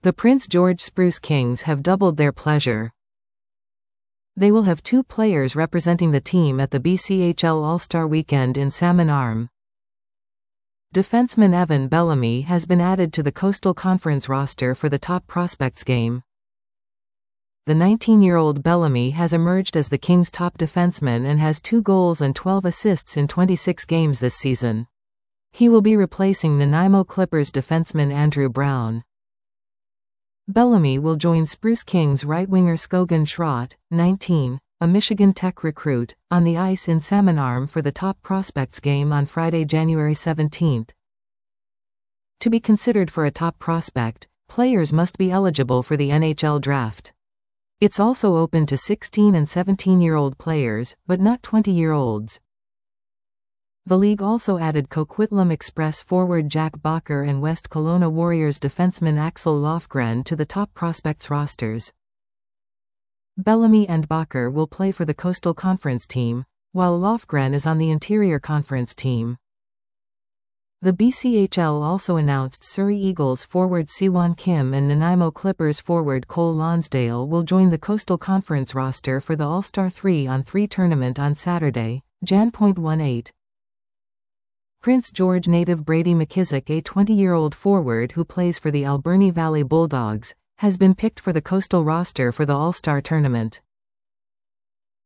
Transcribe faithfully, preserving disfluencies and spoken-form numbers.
The Prince George Spruce Kings have doubled their pleasure. They will have two players representing the team at the B C H L All-Star Weekend in Salmon Arm. Defenseman Evan Bellamy has been added to the Coastal Conference roster for the Top Prospects game. The nineteen-year-old Bellamy has emerged as the Kings' top defenseman and has two goals and twelve assists in twenty-six games this season. He will be replacing Nanaimo Clippers defenseman Andrew Brown. Bellamy will join Spruce Kings right winger Skogan Schrott, nineteen, a Michigan Tech recruit, on the ice in Salmon Arm for the Top Prospects game on Friday, January seventeenth. To be considered for a top prospect, players must be eligible for the N H L draft. It's also open to sixteen and seventeen-year-old players, but not twenty-year-olds. The league also added Coquitlam Express forward Jack Bacher and West Kelowna Warriors defenseman Axel Lofgren to the Top Prospects rosters. Bellamy and Bacher will play for the Coastal Conference team, while Lofgren is on the Interior Conference team. The B C H L also announced Surrey Eagles forward Siwon Kim and Nanaimo Clippers forward Cole Lonsdale will join the Coastal Conference roster for the All-Star three on three tournament on Saturday, January eighteenth. Prince George native Brady McKissick, a twenty-year-old forward who plays for the Alberni Valley Bulldogs, has been picked for the Coastal roster for the All-Star tournament.